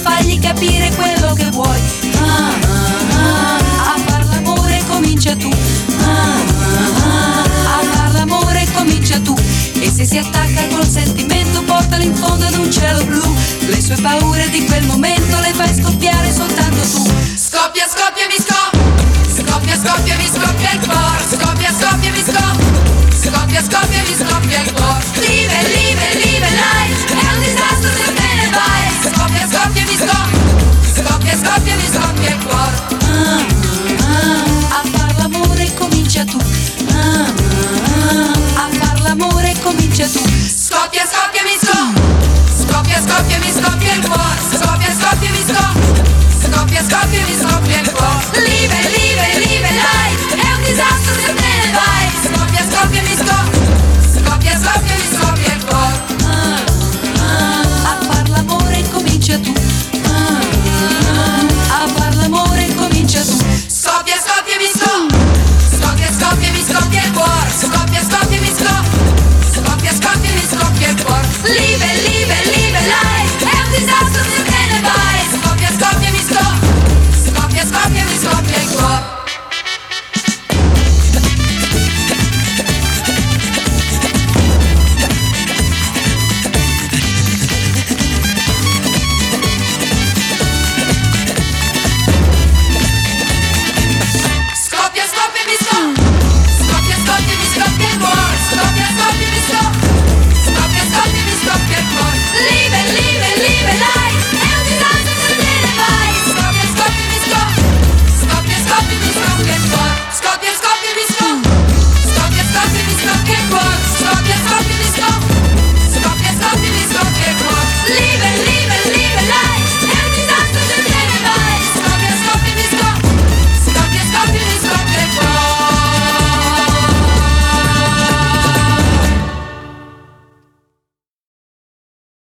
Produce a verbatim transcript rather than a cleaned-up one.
fagli capire quello che vuoi. Ah, ah, ah, a far l'amore comincia tu. Ah, ah, ah, a far l'amore comincia tu. E se si attacca col sentimento portalo in fondo ad un cielo blu. Le sue paure di quel momento